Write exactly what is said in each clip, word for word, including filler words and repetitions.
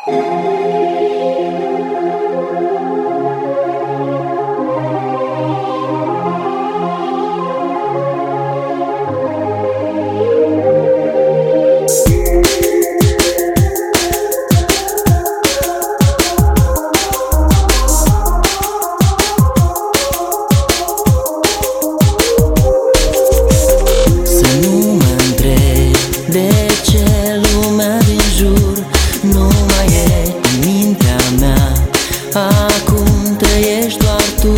Acum trăiești doar tu.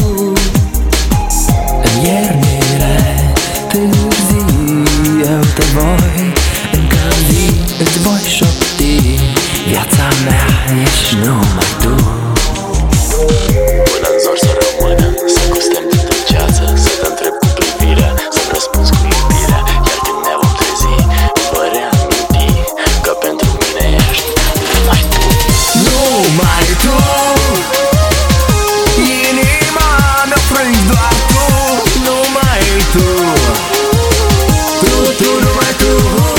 În iernile târzii eu te voi încălzi, îți voi șopti: viața mea ești numai tu. Până în zor să rămână, să gustem din ceață, să te întreb cu privirea, să-mi răspunzi cu iubirea. Iar când ne vom trezi, îți voi reaminti că pentru mine ești numai tu. Numai tu, inima mea frângi doar tu. Numai tu, tu, tu, numai tu.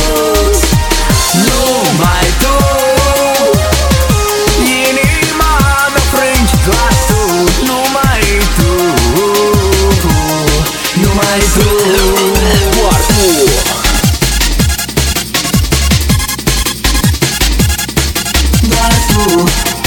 Numai tu, inima mea frângi doar tu. Numai tu, numai tu, doar tu. Doar tu.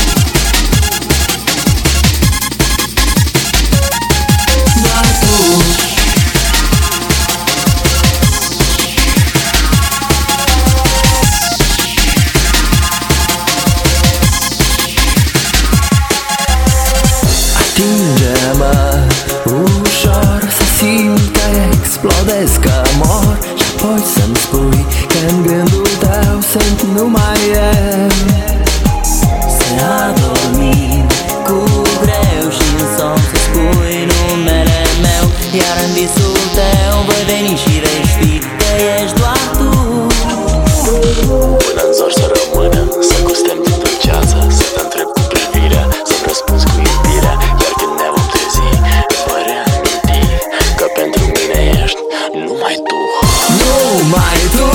Atinge-mă ușor, să simt că explodez, că mor. Și apoi să-mi spui că în gândul tău sunt numai eu. Să adormim cu greu și în somn să spui numele meu. Iar în visul tău voi veni și vei ști că ești doar tu. Până în zor să rămână, să gustem din dulceață, să te întreb cu privirea, să-mi răspunzi cu iubirea. Iar când ne vom trezi, îți voi reaminti că pentru mine ești numai tu. Numai tu,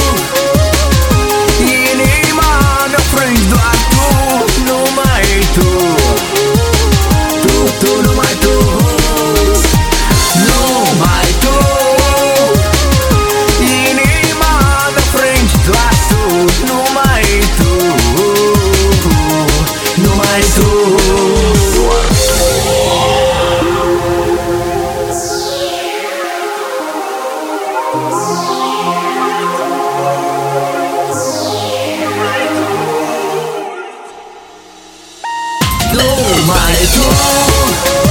inima mea frângi doar tu. Numai tu, tu, tu, numai tu. Numai tu, inima mea frângi doar tu. Numai tu, numai tu, doar tu. Numai tu.